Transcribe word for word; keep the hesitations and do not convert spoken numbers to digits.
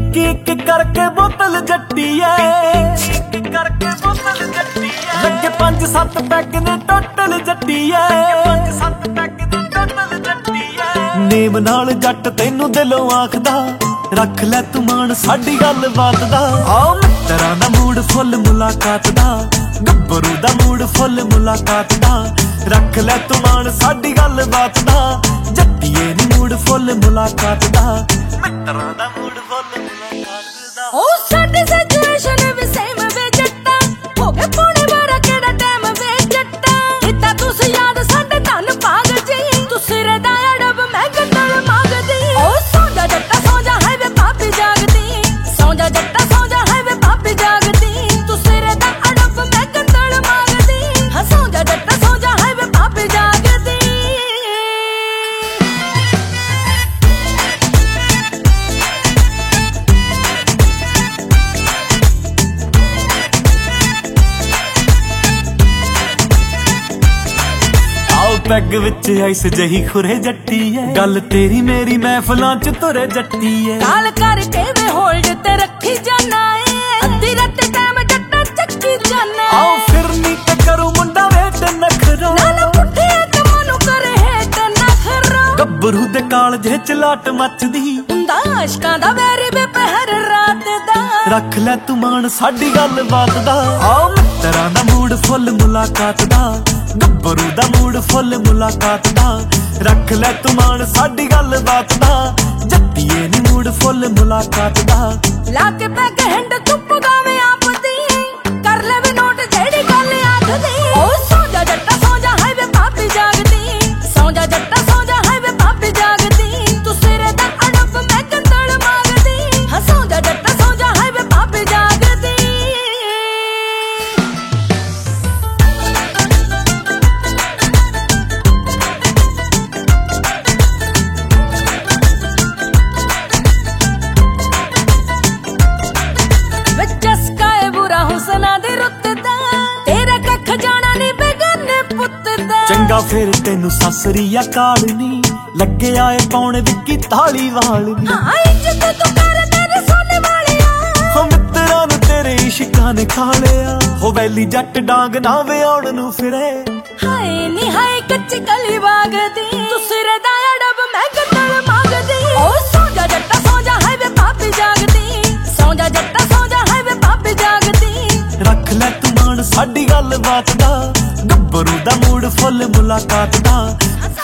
ਇੱਕ ਇੱਕ करके बोतल जट्टी है एक करके बोतल जट्टी है लगे पंज सत्त पैग ने टोटल जट्टी है पंज सत्त पैग ने टोटल जट्टी है नेम नाल जट तैनू दिलों आखदा रख लै तू मान साडी गल बात दा आओ मित्तरां दा मूड फुल मुलाकात दा गब्बरू दा मूड फुल मुलाकात दा रख लै तू मान साडी गल बात दा जट्टीए नी मूड फुल मुलाकात दा मित्तरां दा मूड फुल मुलाकात दा ओ साडी सिचुएशन भी सेम वे जट्टा हो गए पौने बारह केड़ा टाइम वे जट्टा इता तुस याद साडे धन भाग जी तू सिरे दा अड़ब मैं गंदल मांगदी ओ सो जा जट्टा सो जा है वे पापी जागदी सो जा जट्टा सो जा है वे पापी जागदी तू सिरे दा अड़ब मैं गंदल मांगदी हां सो जा जट्टा सो जा है वे पापी जागदी पैग विच आइस जही खुरे जट्टी है गल तेरी मेरी महफिलां च तुरे जट्टी है काल करके वे होल्ड ते रखी जाना है अद्धी रात टाइम जट्टा चक्की जाना आओ फिर नी ते करू मुंडा वेट नखरा ना ना पुठे ते मनु करे हेट नखरा गब्बरू दे काल जे चलाट मचदी हुंदा आशकां दा वैरी वे पहर रात दा रख लै तू मान साडी गल बात दा आओ मित्तरां दा मूड फुल मुलाकात दा गब्बरू दा मूड फुल मुलाकात दा रख लै तू मान साडी गल बात दा जट्टीए नी मूड फुल मुलाकात दा लाके पैग हैंड चुप गावे आप दी कर ले वे नोट जेड़ी गल आखदी ओ सो जा जट्टा सो जा है वे पापी जागदी सो जा जट्टा सो जा है वे पापी जागदी तू सिरे दा अड़ब मैं गंदल मांगदी हां सो जा जट्टा सो जा है वे पापी जागदी चंगा फिर तेनू ससरी अकाल नी लगे आए पौने विक्की ताली वाल नी हां इज्जत तू कर तेरे सोने वालिया हो मित्तरां नू तेरे इश्कां ने खा लिया हो वैली जट डांग ना वे आउण नू फिरे हाय नी हाय कच्ची गली वागदी तू सिरे दा अड़ब मैं गंदल मांगदी ओ सो जा जट्टा सो जा है वे पापी जागदी सो जा जट्टा सो जा है वे पापी जागदी रख लै तू मान साडी गल बात दा गब्बरू दा मूड फुल मुलाकात दा